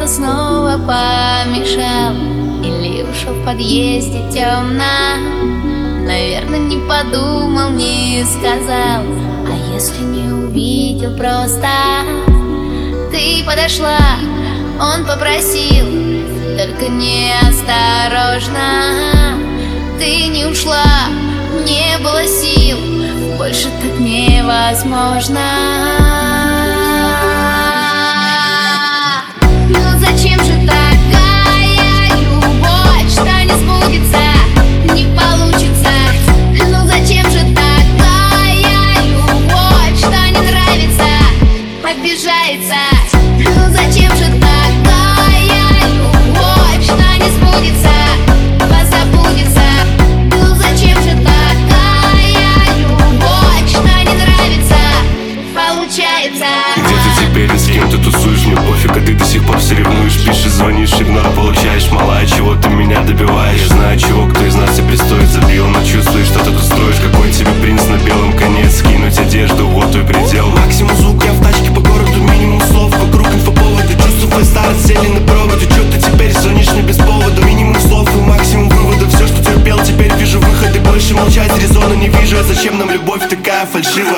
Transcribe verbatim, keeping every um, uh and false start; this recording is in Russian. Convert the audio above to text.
кто-то снова помешал, или ушел в подъезде темно. Наверное, не подумал, не сказал. А если не увидел просто? Ты подошла, он попросил, только неосторожно. Ты не ушла, не было сил, больше так невозможно. Ну зачем же такая любовь, что не сбудется, не получится? Ну зачем же такая любовь, что не нравится, обижается? Ну зачем же такая любовь, что не сбудется, позабудется? Ну зачем же такая любовь, что не нравится, получается? Где ты теперь и с кем ты тусуешь? Мне пофиг, а ты до сих пор все ревнуешь. Пишешь, звонишь, игнор получаешь. Малая, чего ты меня добиваешь? Я знаю, чего кто из нас и пристоит забил, но чувствуешь, что ты тут строишь. Какой тебе принц на белом коне? Скинуть одежду, вот твой предел. Максимум звук, я в тачке по городу, минимум слов. Вокруг инфоповоды, чувства твой старт сели на проводе. Чё ты теперь звонишь мне без повода? Минимум слов и максимум выводов. Все, что терпел, теперь вижу выходы. Больше молчать резона не вижу. А зачем нам любовь такая фальшивая?